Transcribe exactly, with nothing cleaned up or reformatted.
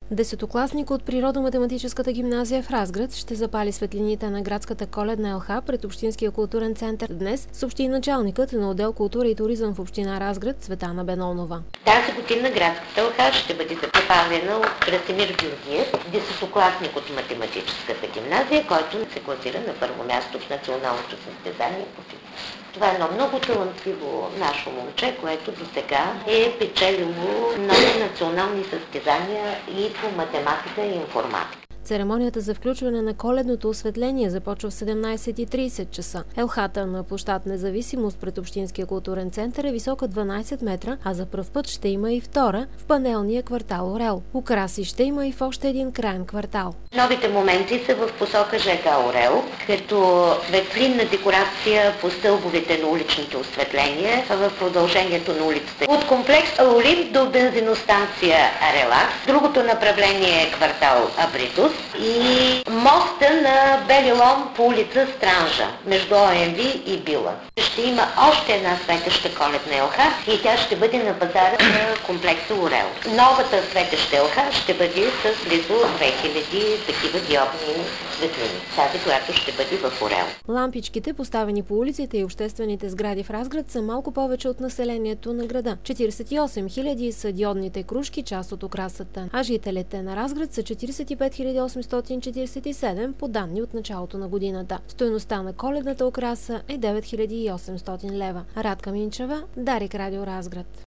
Десетокласник от Природо-математическата гимназия в Разград ще запали светлините на градската коледна елха пред Общинския културен център днес, съобщи началникът на отдел култура и туризъм в община Разград Цветана Бенонова. Тази година градската елха ще бъде запалена от Красимир Георгиев, десетокласник от математическата гимназия, който се класира на първо място в националното състезание по физика. Това е едно много талантливо наше момче, което до сега е печелило много национални състезания и по математика и информатика. Церемонията за включване на коледното осветление започва в седемнайсет и трийсет часа. Елхата на площад Независимост пред Общинския културен център е висока дванайсет метра, а за пръв път ще има и втора в панелния квартал Орел. Украси ще има и в още един краен квартал. Новите моменти са в посока ЖК Орел, като светлинна декорация по стълбовете на уличните осветления в продължението на улицата. От комплекс Олимп до бензиностанция Релакс. Другото направление е квартал Абритус и моста на Бели Лом по улица Странжа, между О М В и Била. Ще има още една светеща коледна елха и тя ще бъде на пазара на комплекса Орел. Новата светеща елха ще бъде с близо две хиляди такива диодни светлини. Тази, която ще бъде в Орел. Лампичките, поставени по улиците и обществените сгради в Разград, са малко повече от населението на града. четирийсет и осем хиляди са диодните кружки, част от украсата, а жителите на Разград са четирийсет и пет хиляди осемстотин четирийсет и седем по данни от началото на годината. Стойността на коледната украса е девет хиляди и осемстотин лева. Радка Минчева, Дарик Радио Разград.